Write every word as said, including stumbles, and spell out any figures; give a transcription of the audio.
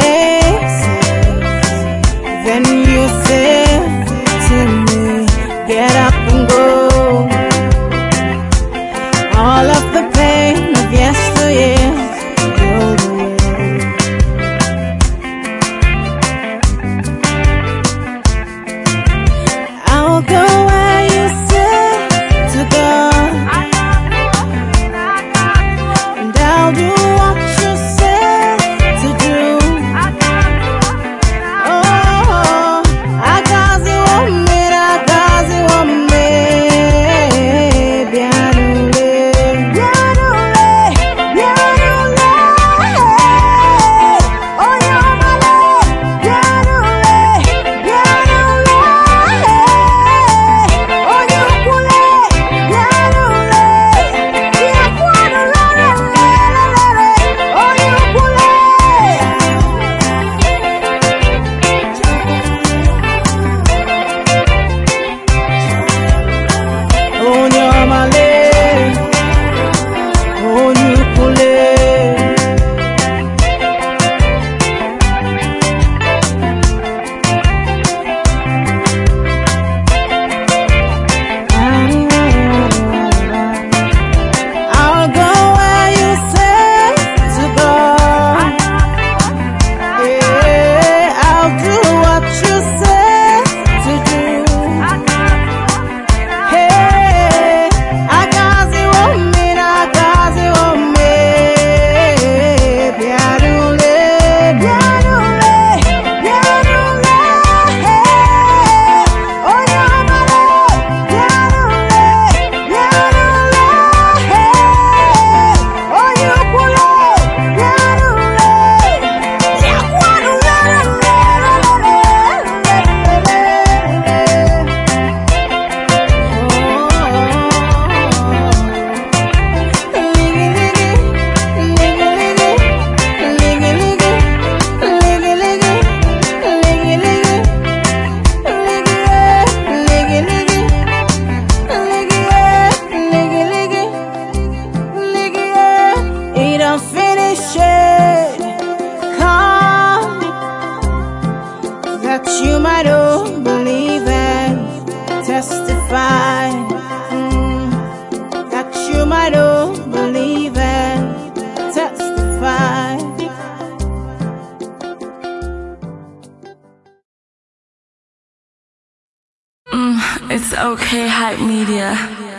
Then you say to me, get up and go. All of the pain of yesterday rolled away. I'll go where you say to go, and I'll do what you say to do. Oh, I got you on me, I got you on me. Bianule, bianule, bianule. Oh, you're my love. Bianule, bianule. Oh, you're cool. Bianule, bianule. Oh, you're cool. Oh, you're my love. Oh, you're cool. I'll go where you say to go. Yeah, I'll do what you say to do. Hey, I got you on me, I got you on me. Bianule, bianule, bianule. Oh, you're my love. Bianule, bianule. Oh, you're cool. Bianule, it don't finish it. Come, that you might all believe and testify. Mm, that you might all believe and testify. Mm, it's okay, Hype Media.